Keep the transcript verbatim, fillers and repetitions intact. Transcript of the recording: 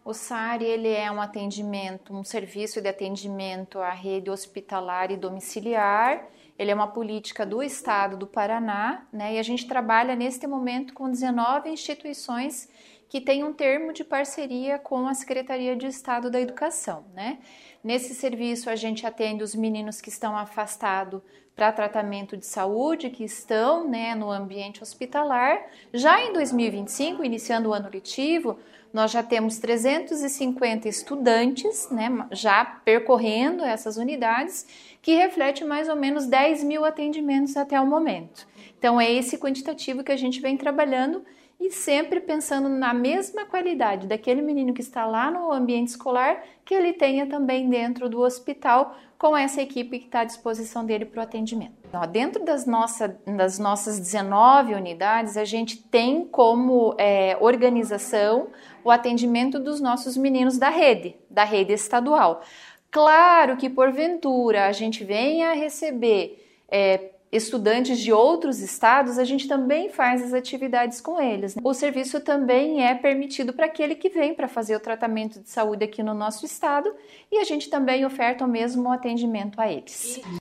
O S A R ele é um atendimento, um serviço de atendimento à rede hospitalar e domiciliar. Ele é uma política do Estado do Paraná, né? E a gente trabalha neste momento com dezenove instituições que têm um termo de parceria com a Secretaria de Estado da Educação, né? Nesse serviço a gente atende os meninos que estão afastados para tratamento de saúde, que estão, né, no ambiente hospitalar. Já em dois mil e vinte e cinco, iniciando o ano letivo, nós já temos trezentos e cinquenta estudantes, né, já percorrendo essas unidades, que reflete mais ou menos dez mil atendimentos até o momento. Então é esse quantitativo que a gente vem trabalhando e sempre pensando na mesma qualidade daquele menino que está lá no ambiente escolar, que ele tenha também dentro do hospital, com essa equipe que está à disposição dele para o atendimento. Então, dentro das, nossa, das nossas dezenove unidades, a gente tem como é, organização o atendimento dos nossos meninos da rede, da rede estadual. Claro que, porventura, a gente venha a receber é, estudantes de outros estados, a gente também faz as atividades com eles, né? O serviço também é permitido para aquele que vem para fazer o tratamento de saúde aqui no nosso estado e a gente também oferta o mesmo atendimento a eles.